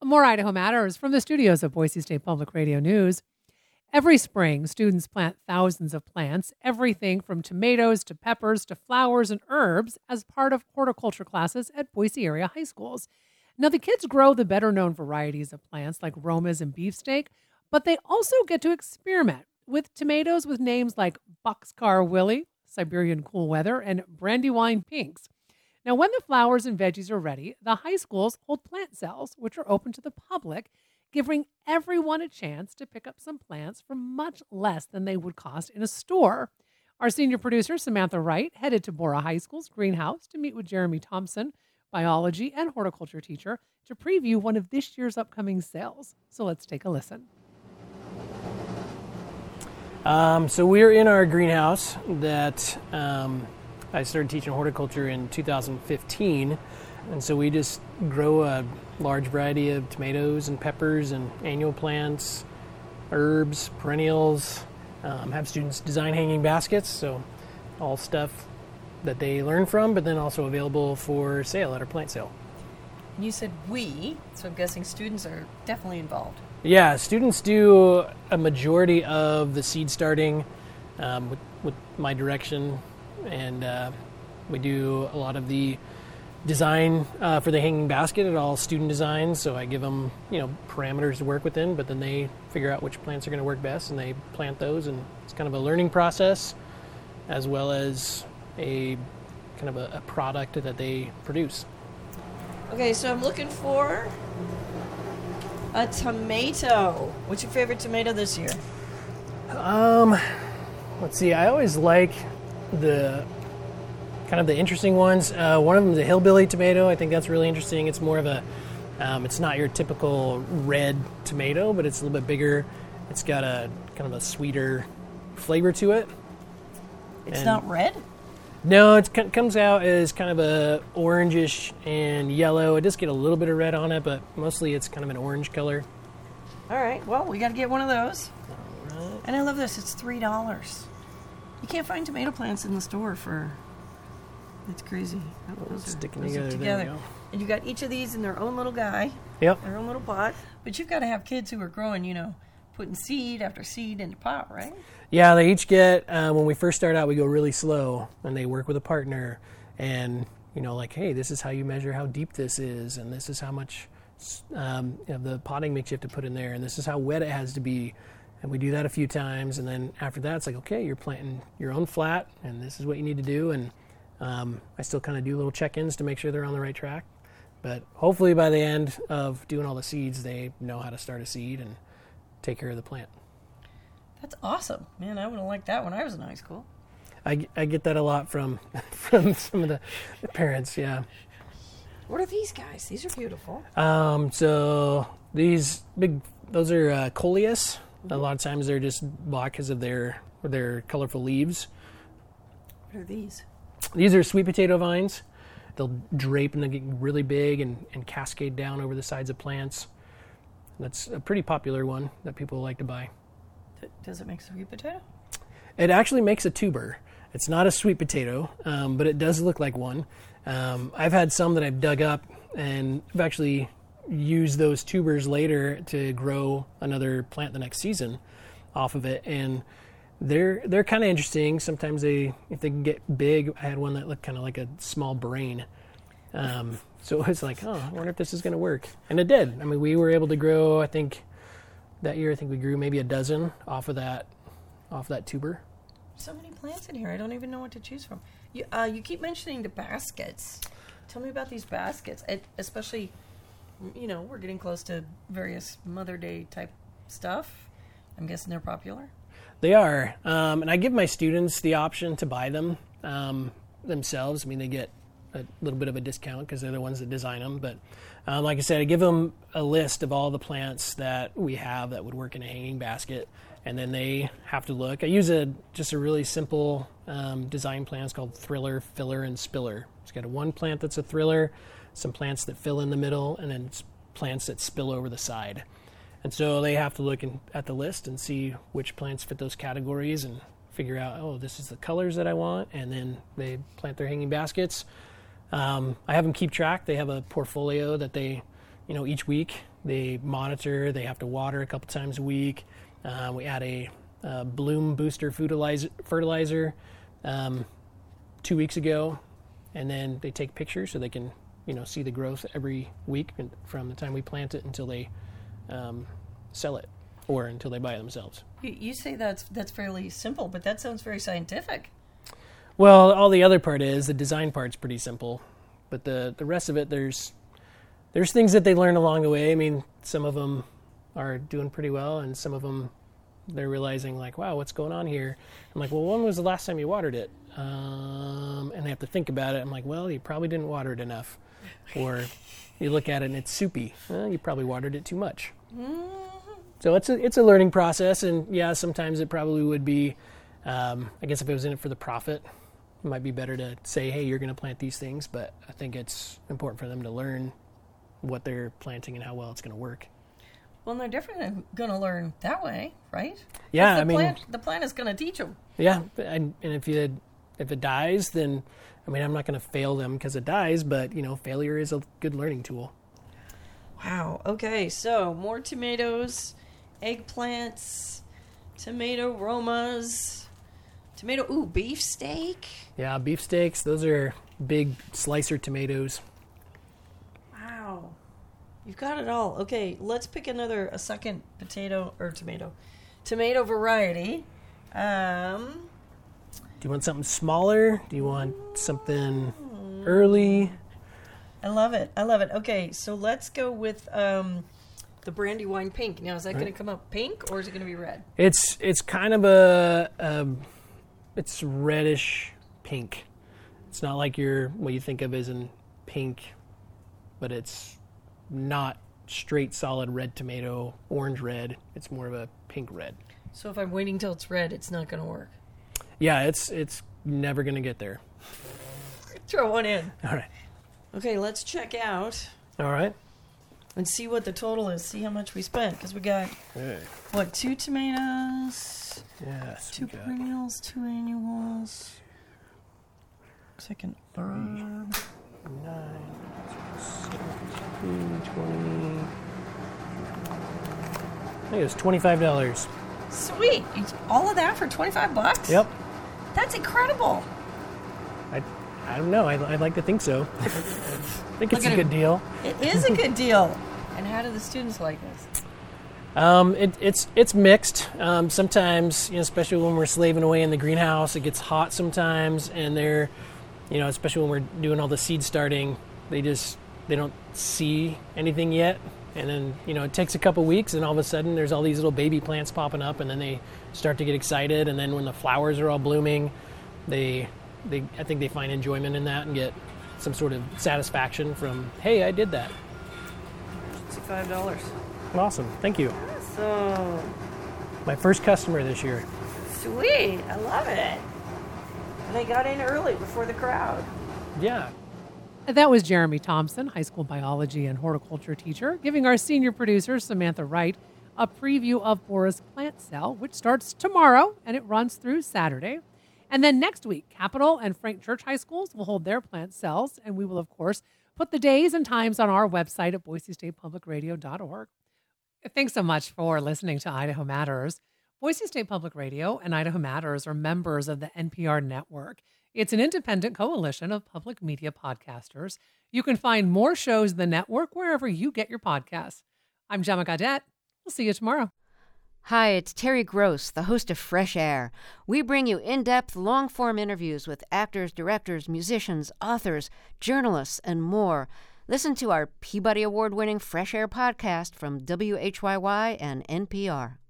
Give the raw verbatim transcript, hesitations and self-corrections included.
More Idaho Matters from the studios of Boise State Public Radio News. Every spring, students plant thousands of plants, everything from tomatoes to peppers to flowers and herbs, as part of horticulture classes at Boise area high schools. Now, the kids grow the better-known varieties of plants like romas and beefsteak, but they also get to experiment with tomatoes with names like Boxcar Willie, Siberian Cool Weather, and Brandywine Pinks. Now, when the flowers and veggies are ready, the high schools hold plant sales, which are open to the public, giving everyone a chance to pick up some plants for much less than they would cost in a store. Our senior producer, Samantha Wright, headed to Bora High School's greenhouse to meet with Jeremy Thompson, biology and horticulture teacher, to preview one of this year's upcoming sales. So let's take a listen. Um, so we're in our greenhouse that um, I started teaching horticulture in two thousand fifteen, and so we just grow a large variety of tomatoes and peppers and annual plants, herbs, perennials, um, have students design hanging baskets, so all stuff that they learn from, but then also available for sale at our plant sale. You said we, so I'm guessing students are definitely involved. Yeah, students do a majority of the seed starting um, with, with my direction, and uh, we do a lot of the design uh, for the hanging basket. At all student designs, so I give them, you know, parameters to work within, but then they figure out which plants are going to work best, and they plant those, and it's kind of a learning process as well as a kind of a, a product that they produce. Okay, so I'm looking for a tomato. What's your favorite tomato this year? Um, let's see. I always like the kind of the interesting ones. Uh, one of them is a hillbilly tomato. I think that's really interesting. It's more of a, um, it's not your typical red tomato, but it's a little bit bigger. It's got a kind of a sweeter flavor to it. It's And not red? No, it c- comes out as kind of a orangish and yellow. It does get a little bit of red on it, but mostly it's kind of an orange color. All right, well, we got to get one of those. All right. And I love this. It's three dollars. You can't find tomato plants in the store for... It's crazy. Oh, those are- Sticking those are together. There we go. And you got each of these in their own little guy, Yep. their own little pot. But you've got to have kids who are growing, you know, putting seed after seed in the pot, right? Yeah, they each get, uh, when we first start out, we go really slow, and they work with a partner, and, you know, like, hey, this is how you measure how deep this is, and this is how much um, of the potting mix you have to put in there, and this is how wet it has to be. And we do that a few times, and then after that, it's like, okay, you're planting your own flat, and this is what you need to do, and um, I still kind of do little check-ins to make sure they're on the right track. But hopefully by the end of doing all the seeds, they know how to start a seed and take care of the plant. That's awesome. Man, I would have liked that when I was in high school. I, I get that a lot from from some of the, the parents, yeah. What are these guys? These are beautiful. Um, so these big, those are uh, coleus. Mm-hmm. A lot of times they're just black because of their their colorful leaves. What are these? These are sweet potato vines. They'll drape and they get really big and, and cascade down over the sides of plants. That's a pretty popular one that people like to buy. Does it make sweet potato? It actually makes a tuber. It's not a sweet potato, um, but it does look like one. Um, I've had some that I've dug up, and I've actually used those tubers later to grow another plant the next season off of it. And they're they're kind of interesting. Sometimes they, if they can get big, I had one that looked kind of like a small brain. Um, so it's like, oh, I wonder if this is going to work. And it did. I mean, we were able to grow, I think, that year, I think we grew maybe a dozen off of that, off that tuber. So many plants in here. I don't even know what to choose from. You, uh, you keep mentioning the baskets. Tell me about these baskets, it, especially, you know, we're getting close to various Mother Day type stuff. I'm guessing they're popular. They are, um, and I give my students the option to buy them um, themselves. I mean, they get a little bit of a discount because they're the ones that design them. But um, like I said, I give them a list of all the plants that we have that would work in a hanging basket, and then they have to look. I use a just a really simple um, design plan. It's called Thriller, Filler, and Spiller. It's got a one plant that's a thriller, some plants that fill in the middle, and then plants that spill over the side. And so they have to look in, at the list and see which plants fit those categories and figure out, oh, this is the colors that I want, and then they plant their hanging baskets. Um, I have them keep track. They have a portfolio that they you know, each week they monitor. They have to water a couple times a week. Uh, we add a, a bloom booster fertilizer, fertilizer um, two weeks ago, and then they take pictures so they can, you know, see the growth every week from the time we plant it until they um, sell it or until they buy it themselves. You, you say that's that's fairly simple, but that sounds very scientific. Well, all the other part is the design part's pretty simple, but the the rest of it, there's there's things that they learn along the way. I mean, some of them are doing pretty well, and some of them they're realizing like, wow, what's going on here? I'm like, well, when was the last time you watered it? Um, and they have to think about it. I'm like, well, you probably didn't water it enough. Or you look at it and it's soupy. Well, you probably watered it too much. So it's a it's a learning process, and yeah, sometimes it probably would be. Um, I guess if it was in it for the profit, it might be better to say, hey, you're going to plant these things. But I think it's important for them to learn what they're planting and how well it's going to work. Well, they're definitely going to learn that way, right? Yeah, the I mean, plant, the plant is going to teach them. Yeah, and, and if you if it dies, then I mean, I'm not going to fail them because it dies, but you know, failure is a good learning tool. Wow. Okay, so more tomatoes, eggplants, tomato romas, tomato, ooh, beefsteak. Yeah, beefsteaks, those are big slicer tomatoes. Wow. You've got it all. Okay, let's pick another, a second potato, or tomato, tomato variety. Um, Do you want something smaller? Do you want something early? I love it. I love it. Okay, so let's go with um, the Brandywine pink. Now, is that right. going to come up pink or is it going to be red? It's it's kind of a, um, it's reddish pink. It's not like your what you think of as in pink, but it's not straight solid red tomato, orange red. It's more of a pink red. So if I'm waiting till it's red, it's not going to work. Yeah, it's it's never going to get there. Throw one in. All right. Okay, let's check out. All right. And see what the total is. See how much we spent. Because we got, okay. what, two tomatoes? Yes. Two perennials, two annuals. Second herb. Nine, seventeen, twenty. I think it was twenty-five dollars. Sweet. All of that for twenty-five bucks? Yep. That's incredible. I I don't know. I'd, I'd like to think so. I think it's a good deal. It is a good deal. And how do the students like this? Um, it, it's it's mixed. Um, sometimes, you know, especially when we're slaving away in the greenhouse, it gets hot sometimes, and they're, you know, especially when we're doing all the seed starting, they just they don't see anything yet. And then, you know, it takes a couple weeks, and all of a sudden there's all these little baby plants popping up, and then they start to get excited. And then when the flowers are all blooming, they they I think they find enjoyment in that and get some sort of satisfaction from, hey, I did that. sixty-five dollars. Awesome. Thank you. So my first customer this year. Sweet. I love it. They got in early before the crowd. Yeah. That was Jeremy Thompson, high school biology and horticulture teacher, giving our senior producer, Samantha Wright, a preview of Boris Plant Sale, which starts tomorrow and it runs through Saturday. And then next week, Capital and Frank Church High Schools will hold their plant sales, and we will, of course, put the days and times on our website at boise state public radio dot org. Thanks so much for listening to Idaho Matters. Boise State Public Radio and Idaho Matters are members of the N P R network. It's an independent coalition of public media podcasters. You can find more shows in the network wherever you get your podcasts. I'm Gemma Gaudette. We'll see you tomorrow. Hi, it's Terry Gross, the host of Fresh Air. We bring you in-depth, long-form interviews with actors, directors, musicians, authors, journalists, and more. Listen to our Peabody Award-winning Fresh Air podcast from W H Y Y and N P R.